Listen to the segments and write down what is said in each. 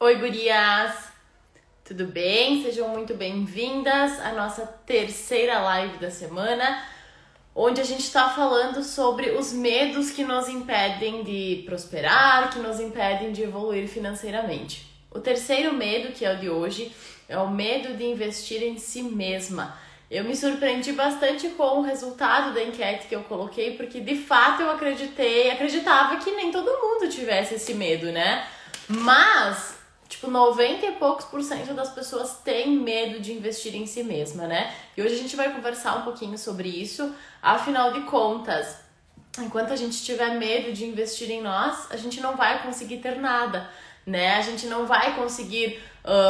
Oi, gurias! Tudo bem? Sejam muito bem-vindas à nossa terceira live da semana, onde a gente está falando sobre os medos que nos impedem de prosperar, que nos impedem de evoluir financeiramente. O terceiro medo, que é o de hoje, é o medo de investir em si mesma. Eu me surpreendi bastante com o resultado da enquete que eu coloquei, porque de fato eu acreditava que nem todo mundo tivesse esse medo, né? Mas 90 e poucos % das pessoas têm medo de investir em si mesma, né? E hoje a gente vai conversar um pouquinho sobre isso. Afinal de contas, enquanto a gente tiver medo de investir em nós, a gente não vai conseguir ter nada, né? A gente não vai conseguir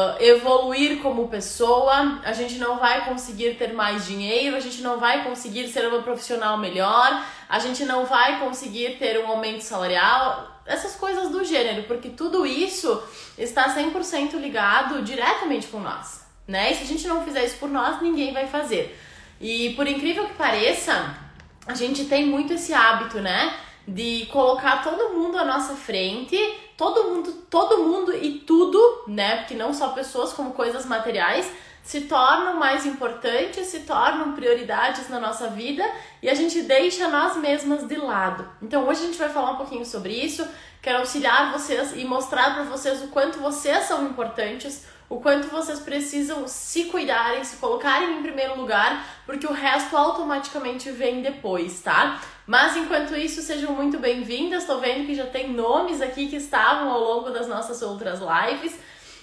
evoluir como pessoa, a gente não vai conseguir ter mais dinheiro, a gente não vai conseguir ser uma profissional melhor, a gente não vai conseguir ter um aumento salarial, essas coisas do gênero, porque tudo isso está 100% ligado diretamente com nós, né? E se a gente não fizer isso por nós, ninguém vai fazer. E por incrível que pareça, a gente tem muito esse hábito, né? De colocar todo mundo à nossa frente, todo mundo e tudo, né? Porque não só pessoas como coisas materiais se tornam mais importantes, se tornam prioridades na nossa vida e a gente deixa nós mesmas de lado. Então hoje a gente vai falar um pouquinho sobre isso, quero auxiliar vocês e mostrar para vocês o quanto vocês são importantes, o quanto vocês precisam se cuidarem, se colocarem em primeiro lugar, porque o resto automaticamente vem depois, tá? Mas enquanto isso, sejam muito bem-vindas, tô vendo que já tem nomes aqui que estavam ao longo das nossas outras lives.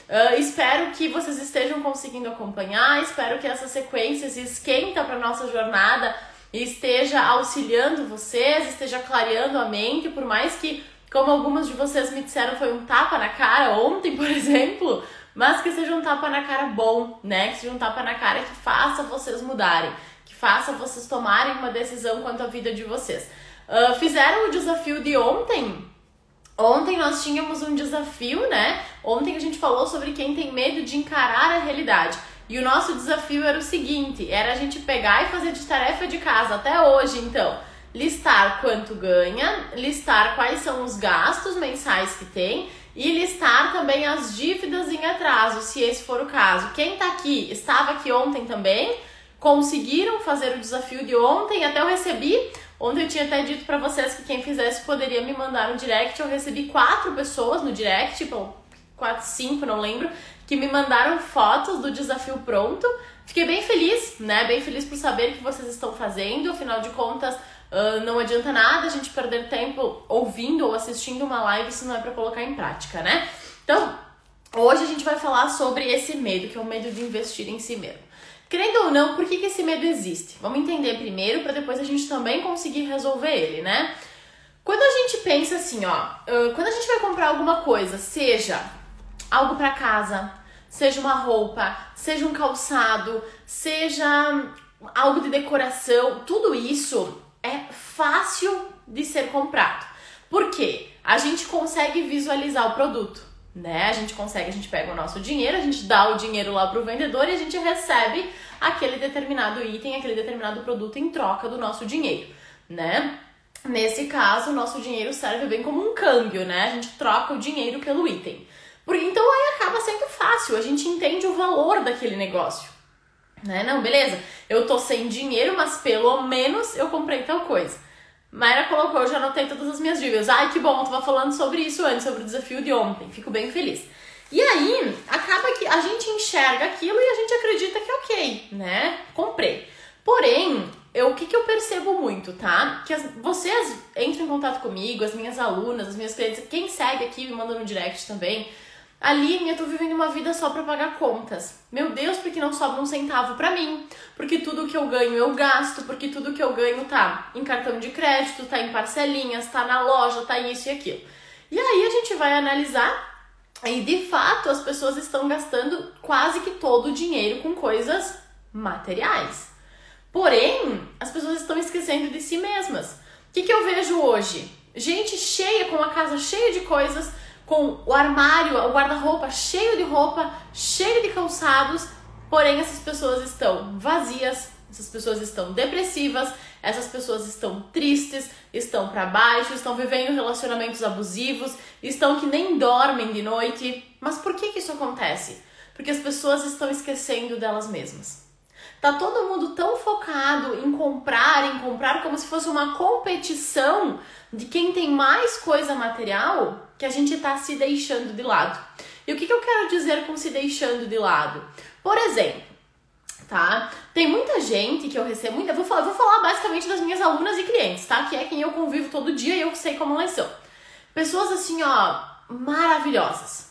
Espero que vocês estejam conseguindo acompanhar, espero que essa sequência se esquenta para nossa jornada e esteja auxiliando vocês, esteja clareando a mente, por mais que, como algumas de vocês me disseram, foi um tapa na cara ontem, por exemplo, mas que seja um tapa na cara bom, né? Que seja um tapa na cara que faça vocês mudarem, que faça vocês tomarem uma decisão quanto à vida de vocês. Fizeram o desafio de ontem? Ontem nós tínhamos um desafio, né? Ontem a gente falou sobre quem tem medo de encarar a realidade. E o nosso desafio era o seguinte, era a gente pegar e fazer de tarefa de casa até hoje, então. Listar quanto ganha, listar quais são os gastos mensais que tem e listar também as dívidas em atraso, se esse for o caso. Quem tá aqui, estava aqui ontem também, conseguiram fazer o desafio de ontem, até eu recebi. Ontem eu tinha até dito pra vocês que quem fizesse poderia me mandar no direct. Eu recebi 4 pessoas no direct, 4, 5, não lembro, que me mandaram fotos do desafio pronto. Fiquei bem feliz, né? Bem feliz por saber que vocês estão fazendo. Afinal de contas, não adianta nada a gente perder tempo ouvindo ou assistindo uma live se não é pra colocar em prática, né? Então, hoje a gente vai falar sobre esse medo, que é o medo de investir em si mesmo. Querendo ou não, por que esse medo existe? Vamos entender primeiro, para depois a gente também conseguir resolver ele, né? Quando a gente pensa assim, quando a gente vai comprar alguma coisa, seja algo para casa, seja uma roupa, seja um calçado, seja algo de decoração, tudo isso é fácil de ser comprado. Por quê? A gente consegue visualizar o produto, né? A gente pega o nosso dinheiro, a gente dá o dinheiro lá pro vendedor e a gente recebe aquele determinado item, aquele determinado produto em troca do nosso dinheiro, né? Nesse caso, o nosso dinheiro serve bem como um câmbio, né? A gente troca o dinheiro pelo item. Então aí acaba sendo fácil, a gente entende o valor daquele negócio, né? Não, beleza, eu tô sem dinheiro, mas pelo menos eu comprei tal coisa. Mayra colocou, eu já anotei todas as minhas dívidas. Ai, que bom, eu tava falando sobre isso antes, sobre o desafio de ontem. Fico bem feliz. E aí, acaba que a gente enxerga aquilo e a gente acredita que é ok, né? Comprei. Porém, o que eu percebo muito, tá? Que vocês entram em contato comigo, as minhas alunas, as minhas clientes, quem segue aqui me manda no direct também. Aline, eu tô vivendo uma vida só pra pagar contas. Meu Deus, porque não sobra um centavo pra mim. Porque tudo que eu ganho eu gasto. Porque tudo que eu ganho tá em cartão de crédito, tá em parcelinhas, tá na loja, tá isso e aquilo. E aí a gente vai analisar e de fato as pessoas estão gastando quase que todo o dinheiro com coisas materiais. Porém, as pessoas estão esquecendo de si mesmas. O que eu vejo hoje? Gente cheia, com a casa cheia de coisas, com o armário, o guarda-roupa cheio de roupa, cheio de calçados, porém essas pessoas estão vazias, essas pessoas estão depressivas, Essas pessoas estão tristes, estão para baixo, estão vivendo relacionamentos abusivos, estão que nem dormem de noite. Mas por que isso acontece? Porque as pessoas estão esquecendo delas mesmas. Tá todo mundo tão focado em comprar como se fosse uma competição de quem tem mais coisa material que a gente tá se deixando de lado. E o que eu quero dizer com se deixando de lado? Por exemplo, tá? Tem muita gente que eu recebo, eu vou falar basicamente das minhas alunas e clientes, tá? Que é quem eu convivo todo dia e eu sei como elas são. Pessoas assim, ó, maravilhosas,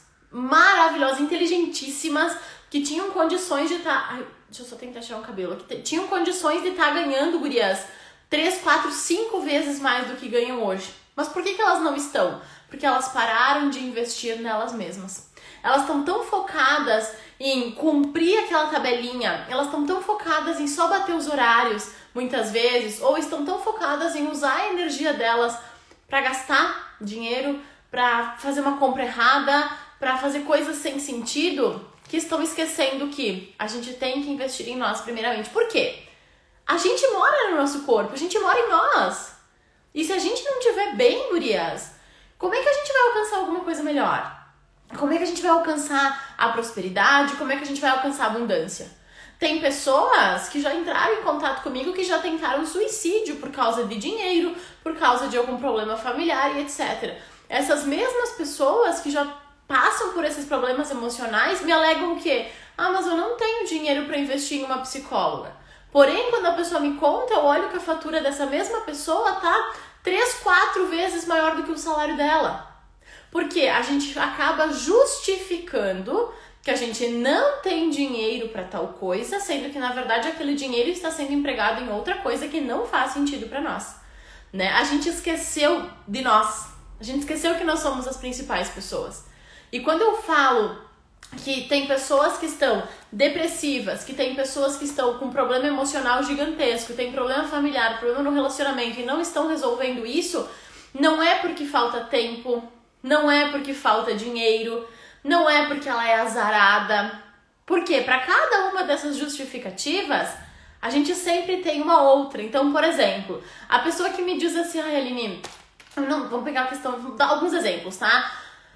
inteligentíssimas, que tinham condições de estar... Ai, deixa eu só tentar tirar um cabelo aqui. Tinham condições de estar ganhando, gurias, 3, 4, 5 vezes mais do que ganham hoje. Mas por que elas não estão? Porque elas pararam de investir nelas mesmas. Elas estão tão focadas em cumprir aquela tabelinha, elas estão tão focadas em só bater os horários, muitas vezes, ou estão tão focadas em usar a energia delas para gastar dinheiro, para fazer uma compra errada, para fazer coisas sem sentido, que estão esquecendo que a gente tem que investir em nós primeiramente. Por quê? A gente mora no nosso corpo, a gente mora em nós. E se a gente não estiver bem, gurias, como é que a gente vai alcançar alguma coisa melhor? Como é que a gente vai alcançar a prosperidade? Como é que a gente vai alcançar a abundância? Tem pessoas que já entraram em contato comigo que já tentaram suicídio por causa de dinheiro, por causa de algum problema familiar e etc. Essas mesmas pessoas que já passam por esses problemas emocionais me alegam o quê? Ah, mas eu não tenho dinheiro para investir em uma psicóloga. Porém, quando a pessoa me conta, eu olho que a fatura dessa mesma pessoa tá 3, 4 vezes maior do que o salário dela. Porque a gente acaba justificando que a gente não tem dinheiro para tal coisa, sendo que na verdade aquele dinheiro está sendo empregado em outra coisa que não faz sentido para nós, né? A gente esqueceu de nós. A gente esqueceu que nós somos as principais pessoas. E quando eu falo que tem pessoas que estão depressivas, que tem pessoas que estão com problema emocional gigantesco, tem problema familiar, problema no relacionamento e não estão resolvendo isso, não é porque falta tempo, não é porque falta dinheiro, não é porque ela é azarada. Por quê? Para cada uma dessas justificativas, a gente sempre tem uma outra. Então, por exemplo, a pessoa que me diz assim, ai, Aline, não, vamos pegar a questão, vamos dar alguns exemplos, tá?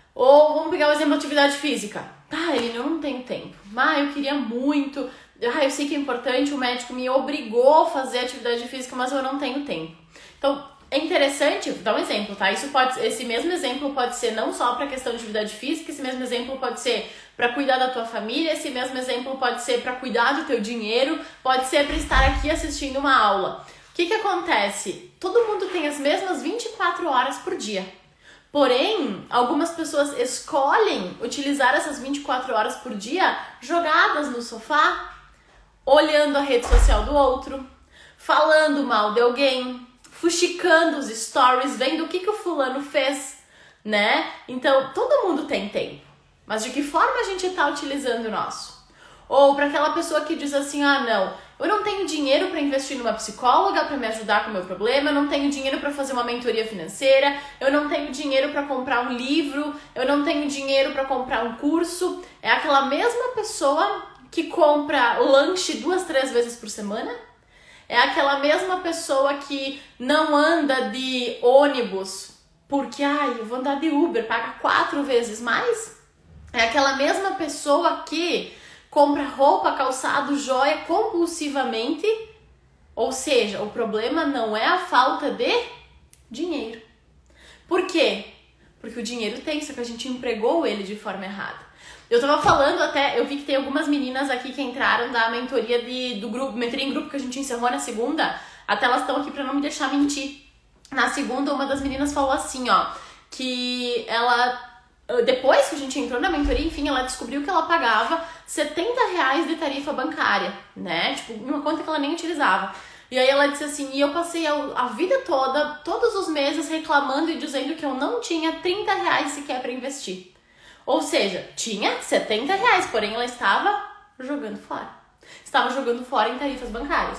Ou vamos pegar o exemplo da atividade física. Tá, Aline, eu não tenho tempo. Eu queria muito. Eu sei que é importante, o médico me obrigou a fazer atividade física, mas eu não tenho tempo. Então, é interessante, vou dar um exemplo, tá? Esse mesmo exemplo pode ser não só para a questão de atividade física, esse mesmo exemplo pode ser para cuidar da tua família, esse mesmo exemplo pode ser para cuidar do teu dinheiro, pode ser para estar aqui assistindo uma aula. O que acontece? Todo mundo tem as mesmas 24 horas por dia. Porém, algumas pessoas escolhem utilizar essas 24 horas por dia jogadas no sofá, olhando a rede social do outro, falando mal de alguém, fuxicando os stories, vendo o que o fulano fez, né? Então, todo mundo tem tempo. Mas de que forma a gente está utilizando o nosso? Ou para aquela pessoa que diz assim, não, eu não tenho dinheiro para investir numa psicóloga para me ajudar com o meu problema, eu não tenho dinheiro para fazer uma mentoria financeira, eu não tenho dinheiro para comprar um livro, eu não tenho dinheiro para comprar um curso. É aquela mesma pessoa que compra lanche 2, 3 vezes por semana? É aquela mesma pessoa que não anda de ônibus porque, eu vou andar de Uber, paga 4 vezes mais? É aquela mesma pessoa que compra roupa, calçado, joia compulsivamente. Ou seja, o problema não é a falta de dinheiro. Por quê? Porque o dinheiro tem, só que a gente empregou ele de forma errada. Eu tava falando até, eu vi que tem algumas meninas aqui que entraram da mentoria do grupo, mentoria em grupo que a gente encerrou na segunda, até elas estão aqui pra não me deixar mentir. Na segunda, uma das meninas falou assim, que ela, depois que a gente entrou na mentoria, enfim, ela descobriu que ela pagava R$70 de tarifa bancária, né? Tipo, uma conta que ela nem utilizava. E aí ela disse assim, e eu passei a vida toda, todos os meses reclamando e dizendo que eu não tinha R$30 sequer pra investir. Ou seja, tinha R$70, porém ela estava jogando fora. Estava jogando fora em tarifas bancárias.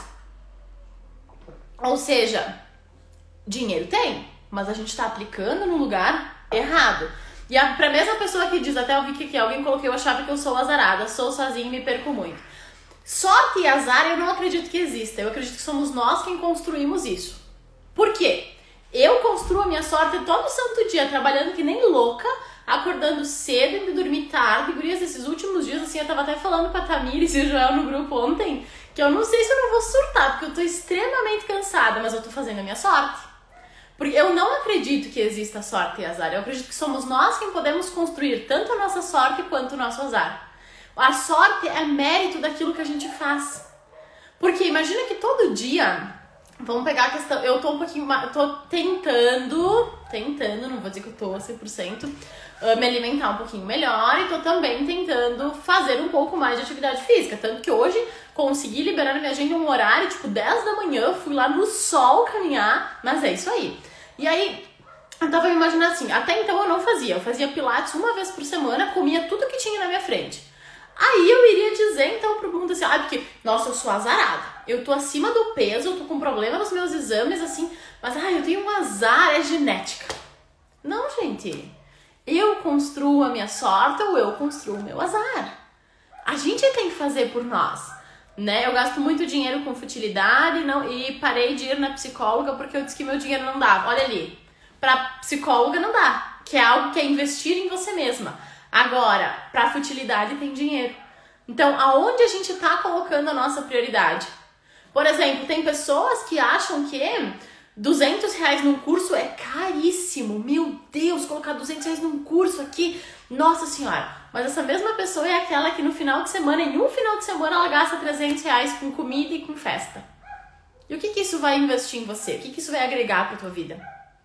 Ou seja, dinheiro tem, mas a gente está aplicando no lugar errado. E pra mesma pessoa que diz, até eu vi que aqui alguém colocou, eu achava que eu sou azarada, sou sozinha e me perco muito. Sorte e azar eu não acredito que exista. Eu acredito que somos nós quem construímos isso. Por quê? Eu construo a minha sorte todo santo dia, trabalhando que nem louca, acordando cedo, indo dormir tarde. Gurias, esses últimos dias, assim, eu tava até falando com a Tamires e o Joel no grupo ontem, que eu não sei se eu não vou surtar, porque eu tô extremamente cansada, mas eu tô fazendo a minha sorte. Porque eu não acredito que exista sorte e azar. Eu acredito que somos nós quem podemos construir tanto a nossa sorte quanto o nosso azar. A sorte é mérito daquilo que a gente faz. Porque imagina que todo dia... Vamos pegar a questão, eu tô um pouquinho mais, tô tentando, não vou dizer que eu tô 100%, me alimentar um pouquinho melhor e tô também tentando fazer um pouco mais de atividade física. Tanto que hoje consegui liberar na minha agenda um horário, tipo 10 da manhã, fui lá no sol caminhar, mas é isso aí. E aí, eu tava me imaginando assim, até então eu fazia pilates uma vez por semana, comia tudo que tinha na minha frente. Aí eu iria dizer então pro mundo assim, porque, nossa, eu sou azarada, eu tô acima do peso, eu tô com problema nos meus exames, assim, mas eu tenho um azar, é genética. Não, gente, eu construo a minha sorte ou eu construo o meu azar. A gente tem que fazer por nós, né? Eu gasto muito dinheiro com futilidade e parei de ir na psicóloga porque eu disse que meu dinheiro não dava. Olha ali, pra psicóloga não dá, que é algo que é investir em você mesma. Agora, pra futilidade tem dinheiro. Então, aonde a gente tá colocando a nossa prioridade? Por exemplo, tem pessoas que acham que R$200 num curso é caríssimo. Meu Deus, colocar R$200 num curso aqui, nossa senhora. Mas essa mesma pessoa é aquela que no final de semana, em um final de semana, ela gasta R$300 com comida e com festa. E o que isso vai investir em você? O que isso vai agregar pra tua vida?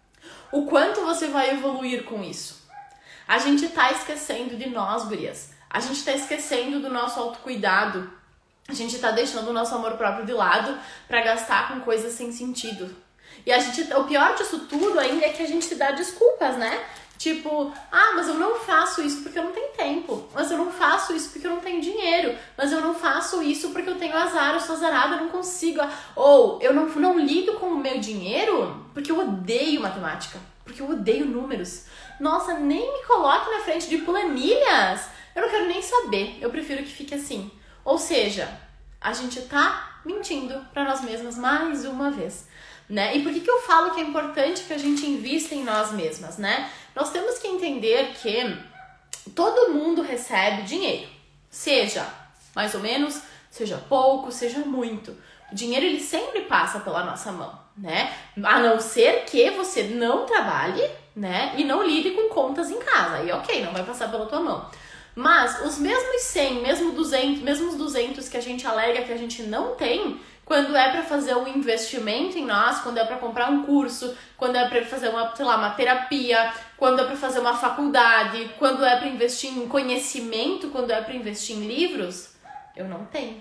O quanto você vai evoluir com isso? A gente tá esquecendo de nós, gurias. A gente tá esquecendo do nosso autocuidado. A gente tá deixando o nosso amor próprio de lado pra gastar com coisas sem sentido. E o pior disso tudo ainda é que a gente dá desculpas, né? Tipo, mas eu não faço isso porque eu não tenho tempo. Mas eu não faço isso porque eu não tenho dinheiro. Mas eu não faço isso porque eu tenho azar, eu sou azarada, eu não consigo. Ou eu não lido com o meu dinheiro porque eu odeio matemática. Porque eu odeio números. Nossa, nem me coloque na frente de planilhas. Eu não quero nem saber. Eu prefiro que fique assim. Ou seja, a gente tá mentindo pra nós mesmas mais uma vez, né? E por que eu falo que é importante que a gente invista em nós mesmas, né? Nós temos que entender que todo mundo recebe dinheiro. Seja mais ou menos, seja pouco, seja muito. O dinheiro, ele sempre passa pela nossa mão, né? A não ser que você não trabalhe, né? E não lide com contas em casa. Aí, ok, não vai passar pela tua mão. Mas os mesmos 100, mesmos 200 que a gente alega que a gente não tem, quando é para fazer um investimento em nós, quando é para comprar um curso, quando é para fazer uma terapia, quando é para fazer uma faculdade, quando é para investir em conhecimento, quando é para investir em livros, eu não tenho.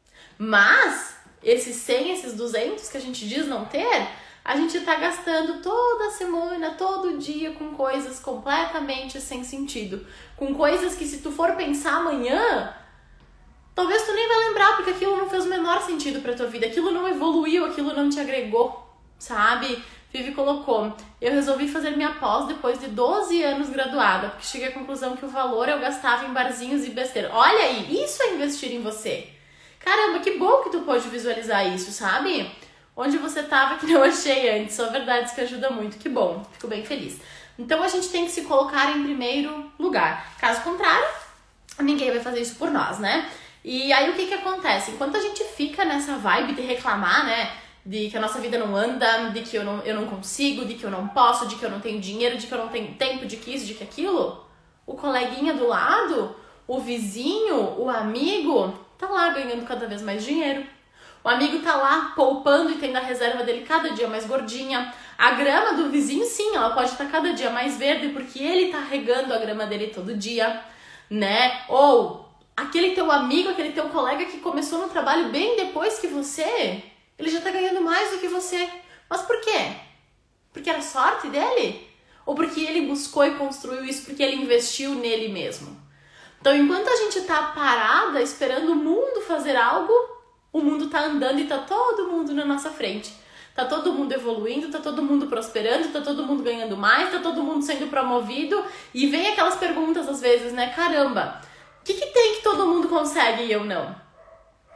Mas esses 100, esses 200 que a gente diz não ter, a gente tá gastando toda semana, todo dia com coisas completamente sem sentido. Com coisas que se tu for pensar amanhã, talvez tu nem vai lembrar, porque aquilo não fez o menor sentido pra tua vida. Aquilo não evoluiu, aquilo não te agregou, sabe? Vivi colocou, eu resolvi fazer minha pós depois de 12 anos graduada, porque cheguei à conclusão que o valor eu gastava em barzinhos e besteira. Olha aí, isso é investir em você. Caramba, que bom que tu pôde visualizar isso, sabe? Onde você tava que não achei antes. Só verdades que ajuda muito. Que bom, fico bem feliz. Então a gente tem que se colocar em primeiro lugar. Caso contrário, ninguém vai fazer isso por nós, né? E aí o que acontece? Enquanto a gente fica nessa vibe de reclamar, né? De que a nossa vida não anda, de que eu não consigo, de que eu não posso, de que eu não tenho dinheiro, de que eu não tenho tempo, de que isso, de que aquilo, o coleguinha do lado, o vizinho, o amigo, tá lá ganhando cada vez mais dinheiro. O amigo tá lá poupando e tendo a reserva dele cada dia mais gordinha. A grama do vizinho, sim, ela pode estar cada dia mais verde porque ele tá regando a grama dele todo dia, né? Ou aquele teu amigo, aquele teu colega que começou no trabalho bem depois que você, ele já tá ganhando mais do que você. Mas por quê? Porque era sorte dele? Ou porque ele buscou e construiu isso porque ele investiu nele mesmo? Então, enquanto a gente tá parada esperando o mundo fazer algo, o mundo tá andando e tá todo mundo na nossa frente. Tá todo mundo evoluindo, tá todo mundo prosperando, tá todo mundo ganhando mais, tá todo mundo sendo promovido. E vem aquelas perguntas às vezes, né? Caramba, o que tem que todo mundo consegue e eu não?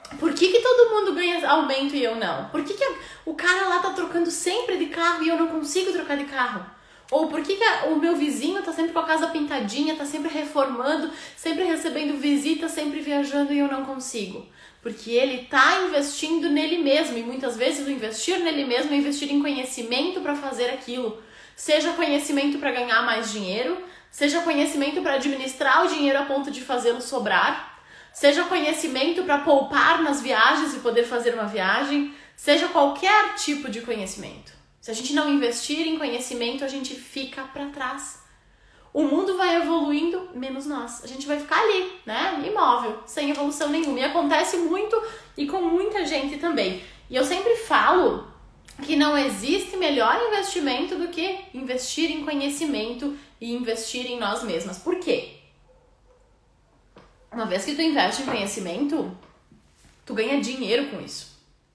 Por que todo mundo ganha aumento e eu não? Por que o cara lá tá trocando sempre de carro e eu não consigo trocar de carro? Ou por que o meu vizinho tá sempre com a casa pintadinha, tá sempre reformando, sempre recebendo visita, sempre viajando e eu não consigo? Porque ele tá investindo nele mesmo, e muitas vezes o investir nele mesmo é investir em conhecimento para fazer aquilo. Seja conhecimento para ganhar mais dinheiro, seja conhecimento para administrar o dinheiro a ponto de fazê-lo sobrar, seja conhecimento para poupar nas viagens e poder fazer uma viagem, seja qualquer tipo de conhecimento. Se a gente não investir em conhecimento, a gente fica para trás. O mundo vai evoluindo, menos nós. A gente vai ficar ali, né? Imóvel, sem evolução nenhuma. E acontece muito e com muita gente também. E eu sempre falo que não existe melhor investimento do que investir em conhecimento e investir em nós mesmas. Por quê? Uma vez que tu investe em conhecimento, tu ganha dinheiro com isso.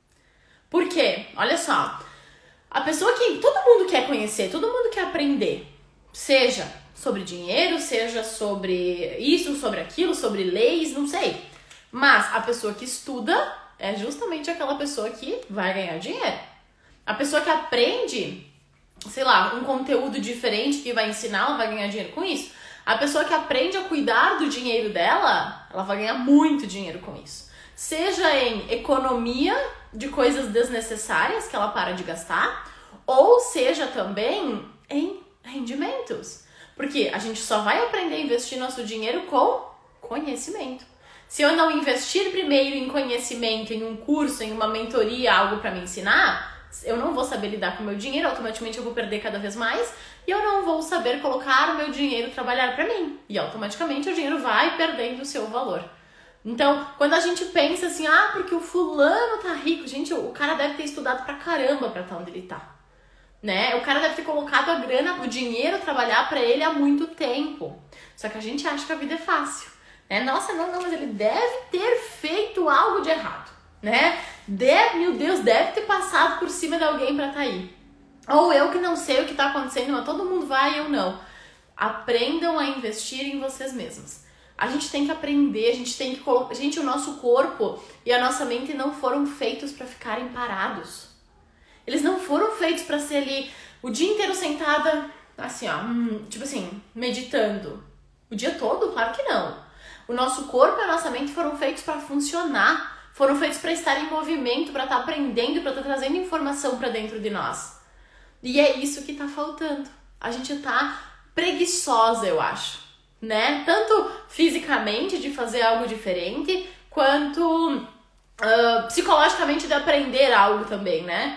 Por quê? Olha só. A pessoa que todo mundo quer conhecer, todo mundo quer aprender, seja sobre dinheiro, seja sobre isso, sobre aquilo, sobre leis, não sei. Mas a pessoa que estuda é justamente aquela pessoa que vai ganhar dinheiro. A pessoa que aprende, sei lá, um conteúdo diferente que vai ensinar, ela vai ganhar dinheiro com isso. A pessoa que aprende a cuidar do dinheiro dela, ela vai ganhar muito dinheiro com isso. Seja em economia de coisas desnecessárias que ela para de gastar, ou seja também em rendimentos. Porque a gente só vai aprender a investir nosso dinheiro com conhecimento. Se eu não investir primeiro em conhecimento, em um curso, em uma mentoria, algo para me ensinar, eu não vou saber lidar com o meu dinheiro, automaticamente eu vou perder cada vez mais e eu não vou saber colocar o meu dinheiro trabalhar para mim. E automaticamente o dinheiro vai perdendo o seu valor. Então, quando a gente pensa assim, porque o fulano tá rico, gente, o cara deve ter estudado pra caramba pra estar onde ele tá, né? O cara deve ter colocado a grana, o dinheiro trabalhar pra ele há muito tempo. Só que a gente acha que a vida é fácil, né? Nossa, não, mas ele deve ter feito algo de errado, né? Meu Deus, deve ter passado por cima de alguém pra tá aí. Ou eu que não sei o que tá acontecendo, mas todo mundo vai e eu não. Aprendam a investir em vocês mesmos. A gente tem que aprender, a gente tem que colocar... Gente, o nosso corpo e a nossa mente não foram feitos para ficarem parados. Eles não foram feitos para ser ali o dia inteiro sentada, assim, tipo assim, meditando. O dia todo? Claro que não. O nosso corpo e a nossa mente foram feitos para funcionar. Foram feitos para estar em movimento, para estar aprendendo, para estar trazendo informação para dentro de nós. E é isso que tá faltando. A gente tá preguiçosa, eu acho. Né? Tanto fisicamente de fazer algo diferente, quanto psicologicamente de aprender algo também, né?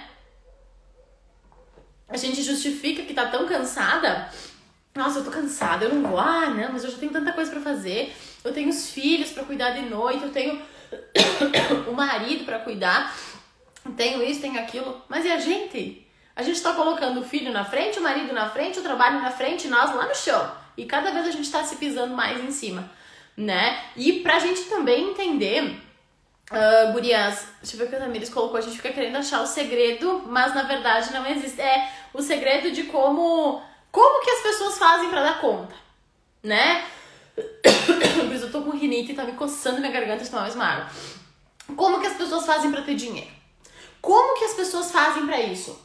A gente justifica que tá tão cansada. Nossa, eu tô cansada, eu não vou. Não, mas eu já tenho tanta coisa pra fazer. Eu tenho os filhos pra cuidar de noite, eu tenho o marido pra cuidar, tenho isso, tenho aquilo. Mas e a gente? A gente tá colocando o filho na frente, o marido na frente, o trabalho na frente, nós lá no chão. E cada vez a gente tá se pisando mais em cima, né? E pra gente também entender, gurias, deixa eu ver o que a Tamires colocou, a gente fica querendo achar o segredo, mas na verdade não existe. É o segredo de como que as pessoas fazem pra dar conta, né? Eu tô com rinite e tá me coçando minha garganta de tomar mais uma água. Como que as pessoas fazem pra ter dinheiro? Como que as pessoas fazem pra isso?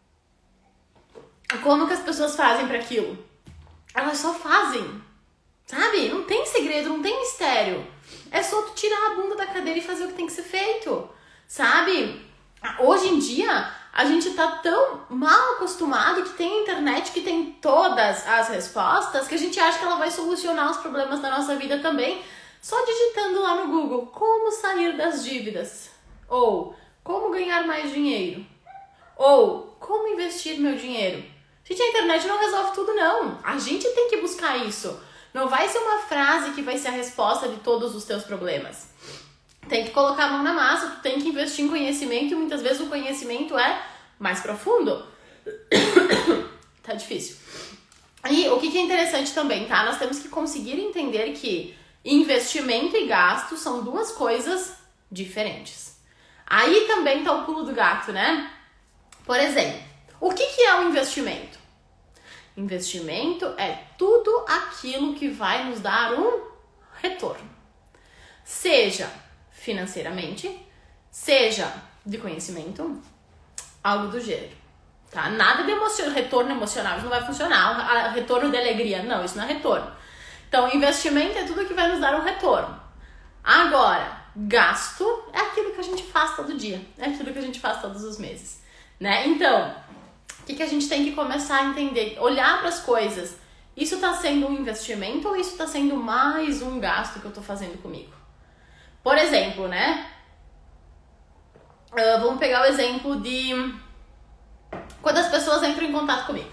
Como que as pessoas fazem pra aquilo? Elas só fazem, sabe? Não tem segredo, não tem mistério. É só tu tirar a bunda da cadeira e fazer o que tem que ser feito, sabe? Hoje em dia, a gente tá tão mal acostumado que tem a internet que tem todas as respostas que a gente acha que ela vai solucionar os problemas da nossa vida também, só digitando lá no Google como sair das dívidas, ou como ganhar mais dinheiro, ou como investir meu dinheiro. Gente, a internet não resolve tudo, não. A gente tem que buscar isso. Não vai ser uma frase que vai ser a resposta de todos os teus problemas. Tem que colocar a mão na massa, tu tem que investir em conhecimento e muitas vezes o conhecimento é mais profundo. Tá difícil. E o que é interessante também, tá? Nós temos que conseguir entender que investimento e gasto são duas coisas diferentes. Aí também tá o pulo do gato, né? Por exemplo, o que é um investimento? Investimento é tudo aquilo que vai nos dar um retorno. Seja financeiramente, seja de conhecimento, algo do gênero, tá? Nada de retorno emocional, isso não vai funcionar. Retorno de alegria, não, isso não é retorno. Então, investimento é tudo que vai nos dar um retorno. Agora, gasto é aquilo que a gente faz todo dia, é aquilo que a gente faz todos os meses, né? Então, o que a gente tem que começar a entender? Olhar para as coisas. Isso está sendo um investimento ou isso está sendo mais um gasto que eu estou fazendo comigo? Por exemplo, né? Vamos pegar o exemplo de quando as pessoas entram em contato comigo.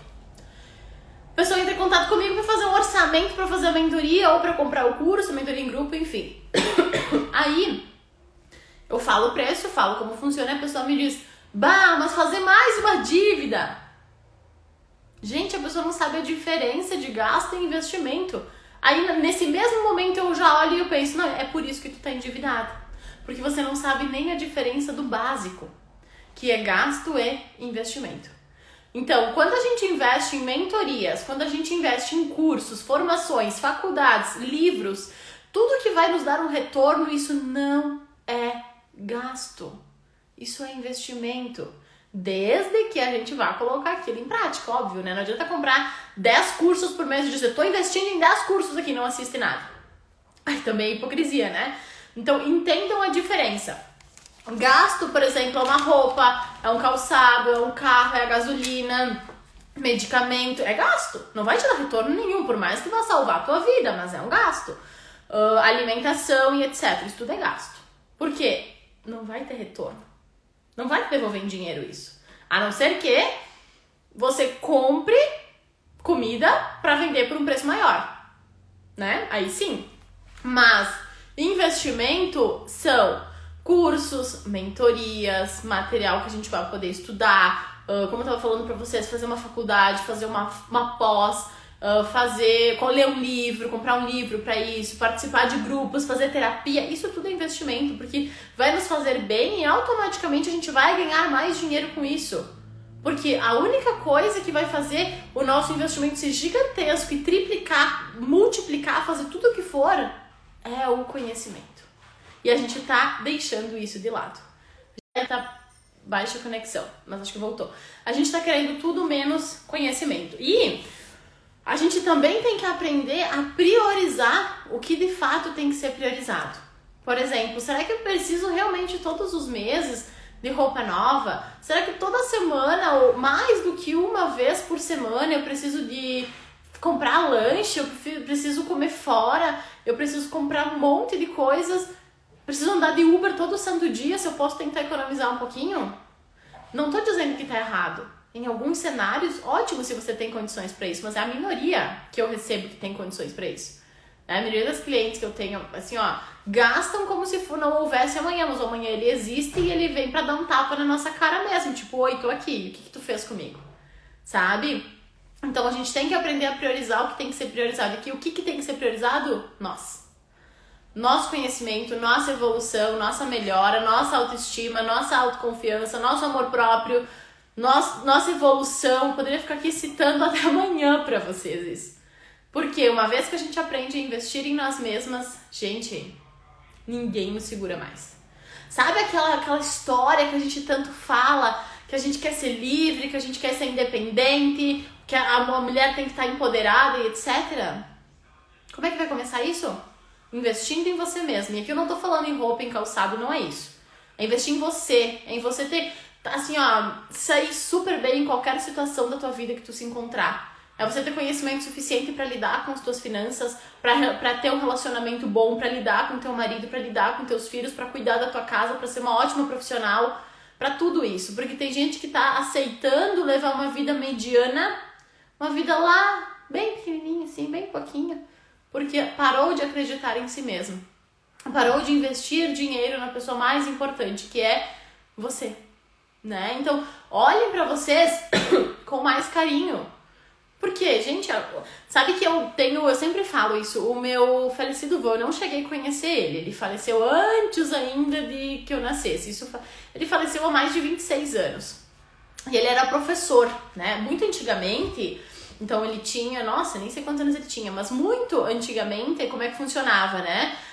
A pessoa entra em contato comigo para fazer um orçamento, para fazer a mentoria ou para comprar o curso, mentoria em grupo, enfim. Aí, eu falo o preço, falo como funciona e a pessoa me diz: bah, mas fazer mais uma dívida. Gente, a pessoa não sabe a diferença de gasto e investimento. Aí, nesse mesmo momento, eu já olho e eu penso: não, é por isso que tu tá endividado. Porque você não sabe nem a diferença do básico, que é gasto e investimento. Então, quando a gente investe em mentorias, quando a gente investe em cursos, formações, faculdades, livros, tudo que vai nos dar um retorno, isso não é gasto. Isso é investimento. Desde que a gente vá colocar aquilo em prática, óbvio, né? Não adianta comprar 10 cursos por mês e dizer: tô investindo em 10 cursos aqui, não assiste nada. Aí também é hipocrisia, né? Então, entendam a diferença. Gasto, por exemplo, é uma roupa, é um calçado, é um carro, é a gasolina, medicamento, é gasto. Não vai te dar retorno nenhum, por mais que vá salvar a tua vida, mas é um gasto. Alimentação e etc. Isso tudo é gasto. Por quê? Não vai ter retorno. Não vai te devolver em dinheiro isso. A não ser que você compre comida para vender por um preço maior, né? Aí sim. Mas investimento são cursos, mentorias, material que a gente vai poder estudar, como eu estava falando para vocês, fazer uma faculdade, fazer uma pós, ler um livro, comprar um livro para isso, participar de grupos, fazer terapia. Isso tudo é investimento, porque vai nos fazer bem e automaticamente a gente vai ganhar mais dinheiro com isso. Porque a única coisa que vai fazer o nosso investimento ser gigantesco e triplicar, multiplicar, fazer tudo o que for, é o conhecimento. E a gente tá deixando isso de lado. Já tá baixa conexão, mas acho que voltou. A gente tá querendo tudo menos conhecimento. E a gente também tem que aprender a priorizar o que de fato tem que ser priorizado. Por exemplo, será que eu preciso realmente todos os meses de roupa nova? Será que toda semana, ou mais do que uma vez por semana, eu preciso de comprar lanche, eu preciso comer fora, eu preciso comprar um monte de coisas? Preciso andar de Uber todo santo dia se eu posso tentar economizar um pouquinho? Não tô dizendo que tá errado. Em alguns cenários, ótimo se você tem condições para isso, mas é a minoria que eu recebo que tem condições para isso. A maioria das clientes que eu tenho, assim, ó, gastam como se não houvesse amanhã, mas amanhã ele existe e ele vem para dar um tapa na nossa cara mesmo. Tipo: oi, tô aqui, o que tu fez comigo? Sabe? Então a gente tem que aprender a priorizar o que tem que ser priorizado. Aqui, o que tem que ser priorizado? Nosso conhecimento, nossa evolução, nossa melhora, nossa autoestima, nossa autoconfiança, nosso amor próprio, nossa evolução. Eu poderia ficar aqui citando até amanhã pra vocês isso. Porque uma vez que a gente aprende a investir em nós mesmas, gente, ninguém nos segura mais. Sabe aquela história que a gente tanto fala, que a gente quer ser livre, que a gente quer ser independente, que a mulher tem que estar empoderada e etc? Como é que vai começar isso? Investindo em você mesmo. E aqui eu não tô falando em roupa, em calçado, não é isso. É investir em você. É em você ter, assim, ó, sair super bem em qualquer situação da tua vida que tu se encontrar. É você ter conhecimento suficiente para lidar com as tuas finanças, para ter um relacionamento bom, para lidar com teu marido, para lidar com teus filhos, para cuidar da tua casa, para ser uma ótima profissional, para tudo isso. Porque tem gente que tá aceitando levar uma vida mediana, uma vida lá, bem pequenininha, assim, bem pouquinha, porque parou de acreditar em si mesmo. Parou de investir dinheiro na pessoa mais importante, que é você, né? Então, olhem pra vocês com mais carinho. Porque, gente, sabe que eu sempre falo isso, o meu falecido avô, eu não cheguei a conhecer ele faleceu antes ainda de que eu nascesse. Ele faleceu há mais de 26 anos. E ele era professor, né? Muito antigamente. Então ele tinha, nossa, nem sei quantos anos ele tinha, mas muito antigamente, como é que funcionava, né?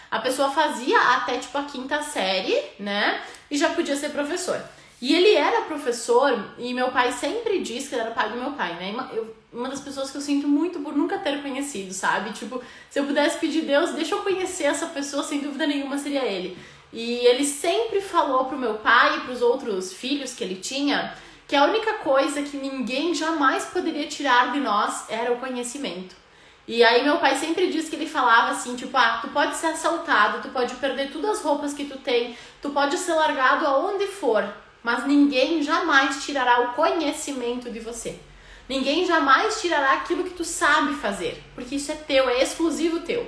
a pessoa fazia até tipo a 5ª série, né? E já podia ser professor. E ele era professor, e meu pai sempre disse que ele era o pai do meu pai, né? Uma das pessoas que eu sinto muito por nunca ter conhecido, sabe? Tipo, se eu pudesse pedir Deus, deixa eu conhecer essa pessoa, sem dúvida nenhuma seria ele. E ele sempre falou pro meu pai e pros outros filhos que ele tinha que a única coisa que ninguém jamais poderia tirar de nós era o conhecimento. E aí meu pai sempre disse que ele falava assim, tipo, tu pode ser assaltado, tu pode perder todas as roupas que tu tem, tu pode ser largado aonde for, mas ninguém jamais tirará o conhecimento de você. Ninguém jamais tirará aquilo que tu sabe fazer, porque isso é teu, é exclusivo teu.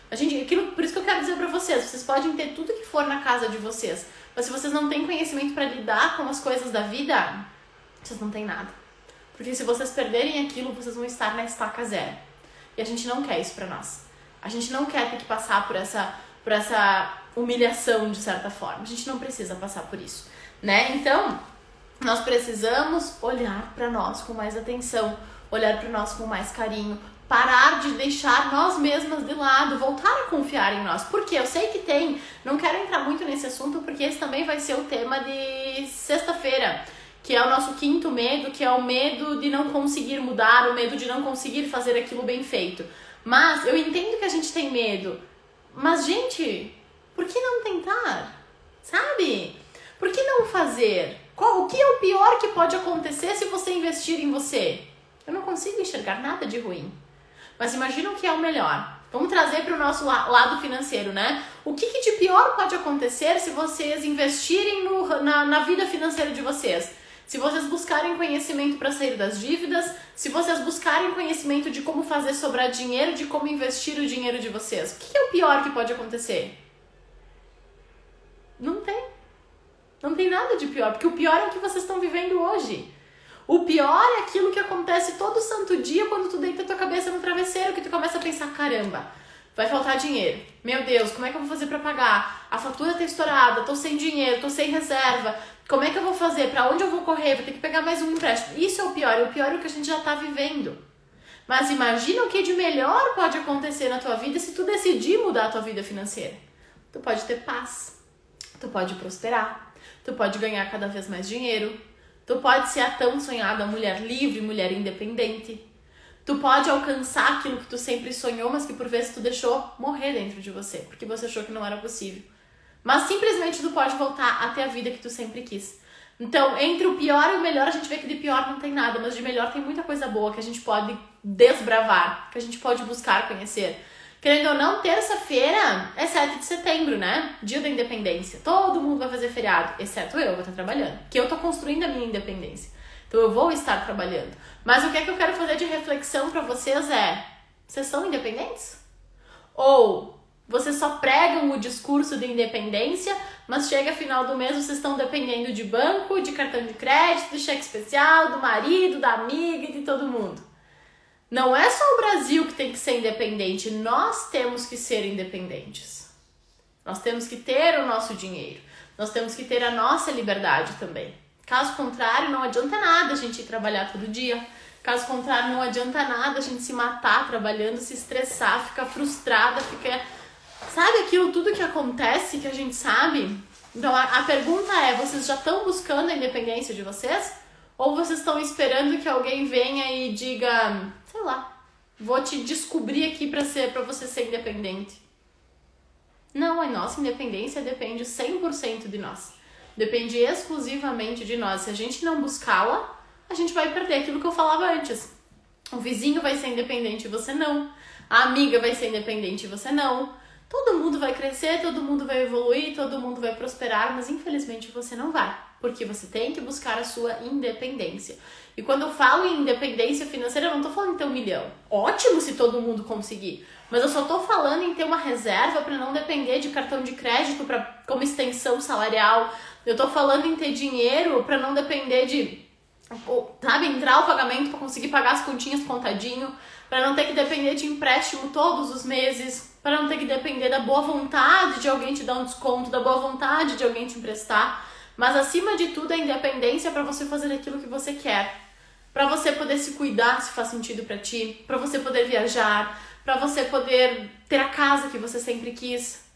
Por isso que eu quero dizer pra vocês podem ter tudo que for na casa de vocês, mas se vocês não têm conhecimento para lidar com as coisas da vida, vocês não têm nada. Porque se vocês perderem aquilo, vocês vão estar na estaca zero. E a gente não quer isso pra nós. A gente não quer ter que passar por essa humilhação, de certa forma. A gente não precisa passar por isso, né? Então, nós precisamos olhar pra nós com mais atenção, olhar pra nós com mais carinho, parar de deixar nós mesmas de lado, voltar a confiar em nós. Porque eu sei que não quero entrar muito nesse assunto, porque esse também vai ser o tema de sexta-feira, que é o nosso 5º medo, que é o medo de não conseguir mudar, o medo de não conseguir fazer aquilo bem feito. Mas eu entendo que a gente tem medo. Mas, gente, por que não tentar? Sabe? Por que não fazer? O que é o pior que pode acontecer se você investir em você? Eu não consigo enxergar nada de ruim. Mas imagina o que é o melhor. Vamos trazer para o nosso lado financeiro, né? O que de pior pode acontecer se vocês investirem na vida financeira de vocês? Se vocês buscarem conhecimento para sair das dívidas, se vocês buscarem conhecimento de como fazer sobrar dinheiro, de como investir o dinheiro de vocês, o que é o pior que pode acontecer? Não tem. Não tem nada de pior, porque o pior é o que vocês estão vivendo hoje. O pior é aquilo que acontece todo santo dia quando tu deita tua cabeça no travesseiro, que tu começa a pensar, caramba, vai faltar dinheiro. Meu Deus, como é que eu vou fazer para pagar? A fatura tá estourada, tô sem dinheiro, tô sem reserva. Como é que eu vou fazer? Pra onde eu vou correr? Vou ter que pegar mais um empréstimo. Isso é o pior. E o pior é o que a gente já tá vivendo. Mas imagina o que de melhor pode acontecer na tua vida se tu decidir mudar a tua vida financeira. Tu pode ter paz. Tu pode prosperar. Tu pode ganhar cada vez mais dinheiro. Tu pode ser a tão sonhada mulher livre, mulher independente. Tu pode alcançar aquilo que tu sempre sonhou, mas que por vezes tu deixou morrer dentro de você, porque você achou que não era possível. Mas simplesmente tu pode voltar a ter a vida que tu sempre quis. Então, entre o pior e o melhor, a gente vê que de pior não tem nada, mas de melhor tem muita coisa boa que a gente pode desbravar, que a gente pode buscar conhecer. Querendo ou não, terça-feira é 7 de setembro, né? Dia da independência. Todo mundo vai fazer feriado, exceto eu, vou estar trabalhando. Que eu tô construindo a minha independência. Então eu vou estar trabalhando. Mas o que é que eu quero fazer de reflexão pra vocês é: vocês são independentes? Ou vocês só pregam o discurso de independência, mas chega final do mês vocês estão dependendo de banco, de cartão de crédito, de cheque especial, do marido, da amiga e de todo mundo. Não é só o Brasil que tem que ser independente, nós temos que ser independentes. Nós temos que ter o nosso dinheiro, nós temos que ter a nossa liberdade também. Caso contrário, não adianta nada a gente ir trabalhar todo dia. Caso contrário, não adianta nada a gente se matar trabalhando, se estressar, ficar frustrada, ficar... Sabe aquilo tudo que acontece, que a gente sabe? Então a pergunta é, vocês já estão buscando a independência de vocês? Ou vocês estão esperando que alguém venha e diga, sei lá, vou te descobrir aqui pra você ser independente? Não, a nossa independência depende 100% de nós. Depende exclusivamente de nós. Se a gente não buscá-la, a gente vai perder aquilo que eu falava antes. O vizinho vai ser independente e você não. A amiga vai ser independente e você não. Todo mundo vai crescer, todo mundo vai evoluir, todo mundo vai prosperar, mas infelizmente você não vai, porque você tem que buscar a sua independência. E quando eu falo em independência financeira, eu não tô falando em ter 1 milhão. Ótimo se todo mundo conseguir, mas eu só tô falando em ter uma reserva para não depender de cartão de crédito como extensão salarial. Eu tô falando em ter dinheiro para não depender de, sabe, entrar o pagamento para conseguir pagar as continhas contadinho, para não ter que depender de empréstimo todos os meses, para não ter que depender da boa vontade de alguém te dar um desconto, da boa vontade de alguém te emprestar. Mas acima de tudo, a independência para você fazer aquilo que você quer, para você poder se cuidar se faz sentido para ti, para você poder viajar, para você poder ter a casa que você sempre quis,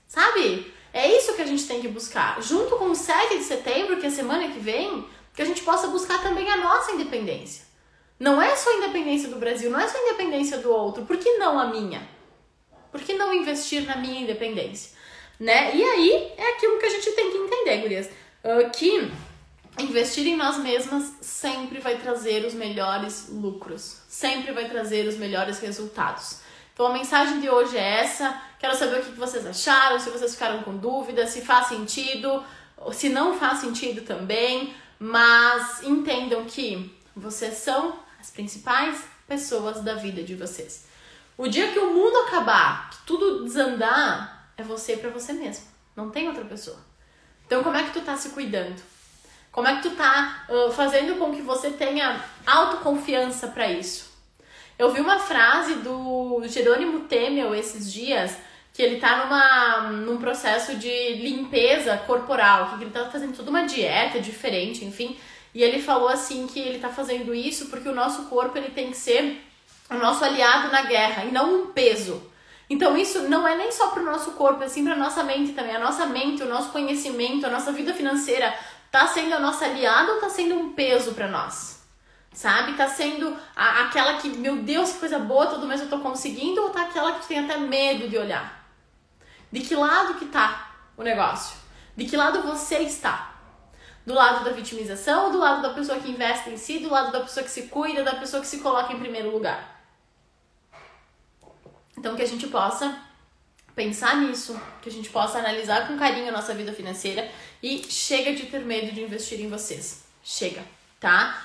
sabe? É isso que a gente tem que buscar. Junto com o 7 de setembro, que é semana que vem, que a gente possa buscar também a nossa independência. Não é só a independência do Brasil, não é só a independência do outro. Por que não a minha? Por que não investir na minha independência? Né? E aí é aquilo que a gente tem que entender, gurias. Que investir em nós mesmas sempre vai trazer os melhores lucros. Sempre vai trazer os melhores resultados. Então a mensagem de hoje é essa. Quero saber o que vocês acharam, se vocês ficaram com dúvida, se faz sentido, ou se não faz sentido também. Mas entendam que vocês são as principais pessoas da vida de vocês. O dia que o mundo acabar, que tudo desandar, é você pra você mesmo. Não tem outra pessoa. Então como é que tu tá se cuidando? Como é que tu tá fazendo com que você tenha autoconfiança pra isso? Eu vi uma frase do Jerônimo Temel esses dias, que ele tá num processo de limpeza corporal, que ele tá fazendo toda uma dieta diferente, enfim. E ele falou assim que ele tá fazendo isso porque o nosso corpo ele tem que ser o nosso aliado na guerra e não um peso. Então isso não é nem só pro nosso corpo, é sim pra nossa mente também. A nossa mente, o nosso conhecimento, a nossa vida financeira tá sendo a nossa aliada ou tá sendo um peso pra nós? Sabe? Tá sendo aquela que, meu Deus, que coisa boa, todo mês eu tô conseguindo, ou tá aquela que tu tem até medo de olhar? De que lado que tá o negócio? De que lado você está? Do lado da vitimização, do lado da pessoa que investe em si, do lado da pessoa que se cuida, da pessoa que se coloca em primeiro lugar? Então que a gente possa pensar nisso, que a gente possa analisar com carinho a nossa vida financeira e chega de ter medo de investir em vocês. Chega, tá?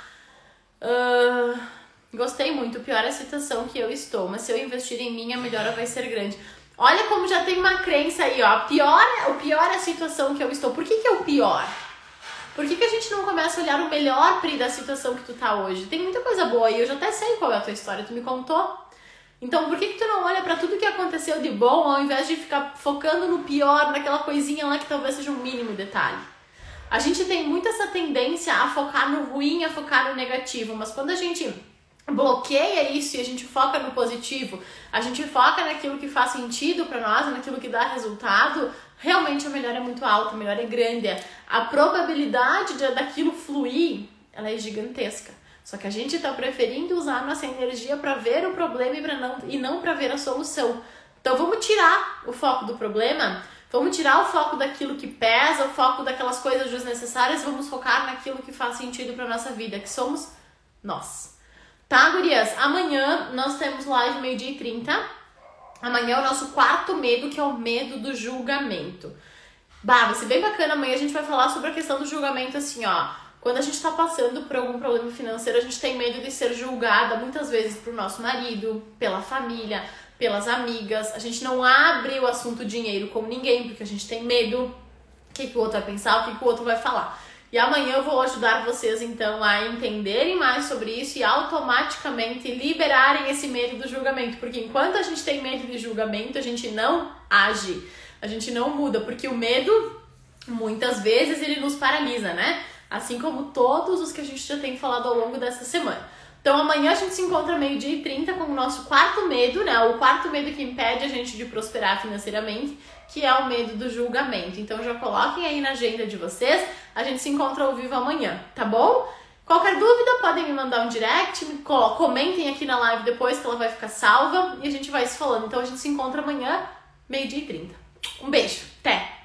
Gostei muito, pior é a situação que eu estou, mas se eu investir em mim, a melhora vai ser grande. Olha como já tem uma crença aí, ó. O pior é a situação que eu estou. Por que é o pior? Por que a gente não começa a olhar o melhor, Pri, da situação que tu tá hoje? Tem muita coisa boa aí, eu já até sei qual é a tua história, tu me contou. Então por que tu não olha pra tudo que aconteceu de bom, ao invés de ficar focando no pior, naquela coisinha lá que talvez seja um mínimo detalhe? A gente tem muito essa tendência a focar no ruim, a focar no negativo, mas quando a gente bloqueia isso e a gente foca no positivo, a gente foca naquilo que faz sentido pra nós, naquilo que dá resultado, realmente a melhora é muito alta, a melhora é grande. A probabilidade daquilo fluir, ela é gigantesca. Só que a gente tá preferindo usar a nossa energia pra ver o problema e não pra ver a solução. Então vamos tirar o foco do problema, vamos tirar o foco daquilo que pesa, o foco daquelas coisas desnecessárias, vamos focar naquilo que faz sentido pra nossa vida, que somos nós. Tá, gurias? Amanhã nós temos live 12h30. Amanhã é o nosso quarto medo, que é o medo do julgamento. Vai ser bem bacana. Amanhã a gente vai falar sobre a questão do julgamento, assim, ó. Quando a gente tá passando por algum problema financeiro, a gente tem medo de ser julgada, muitas vezes pro nosso marido, pela família, pelas amigas. A gente não abre o assunto dinheiro com ninguém, porque a gente tem medo. O que o outro vai pensar, o que o outro vai falar. E amanhã eu vou ajudar vocês, então, a entenderem mais sobre isso e automaticamente liberarem esse medo do julgamento. Porque enquanto a gente tem medo de julgamento, a gente não age, a gente não muda. Porque o medo, muitas vezes, ele nos paralisa, né? Assim como todos os que a gente já tem falado ao longo dessa semana. Então amanhã a gente se encontra 12h30 com o nosso quarto medo, né? O quarto medo que impede a gente de prosperar financeiramente, que é o medo do julgamento. Então já coloquem aí na agenda de vocês, a gente se encontra ao vivo amanhã, tá bom? Qualquer dúvida, podem me mandar um direct, comentem aqui na live depois que ela vai ficar salva e a gente vai se falando. Então a gente se encontra amanhã, 12h30. Um beijo, até!